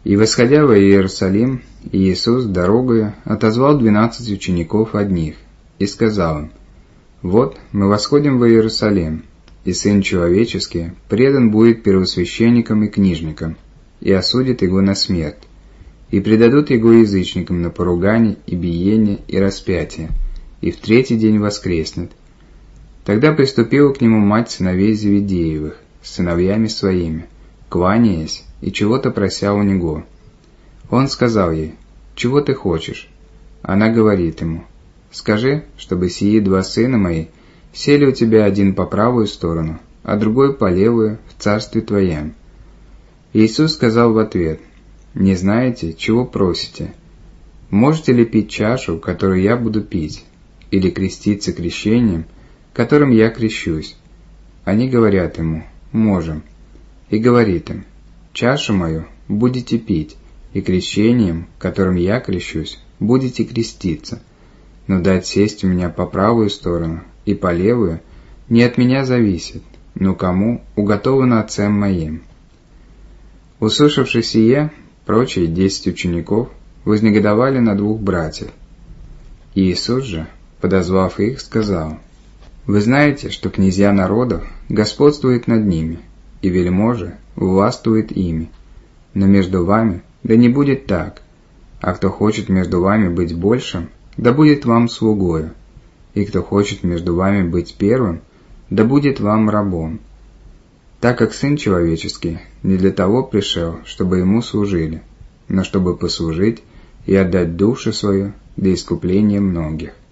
И, восходя во Иерусалим, Иисус дорогою отозвал 12 учеников одних и сказал им: «Вот мы восходим во Иерусалим, и Сын Человеческий предан будет первосвященникам и книжникам, и осудят его на смерть, и предадут его язычникам на поругание и биение и распятие, и в 3-й день воскреснет». Тогда приступила к нему мать сыновей Зеведеевых с сыновьями своими, кланяясь и чего-то прося у него. Он сказал ей: «Чего ты хочешь?» Она говорит ему: «Скажи, чтобы сии 2 сына мои сели у тебя, один по правую сторону, а другой по левую в царстве твоем». Иисус сказал в ответ: «Не знаете, чего просите? Можете ли пить чашу, которую я буду пить, или креститься крещением, которым я крещусь?» Они говорят ему: «Можем». И говорит им: «Чашу мою будете пить, и крещением, которым я крещусь, будете креститься, но дать сесть у меня по правую сторону и по левую не от меня зависит, но кому уготовано Отцем моим». Услышавши сие, прочие 10 учеников вознегодовали на 2 братьев. Иисус же, подозвав их, сказал: «Вы знаете, что князья народов господствуют над ними, и вельможи властвуют ими. Но между вами да не будет так, а кто хочет между вами быть большим, да будет вам слугою, и кто хочет между вами быть первым, да будет вам рабом. Так как Сын Человеческий не для того пришел, чтобы ему служили, но чтобы послужить и отдать душу свою для искупления многих».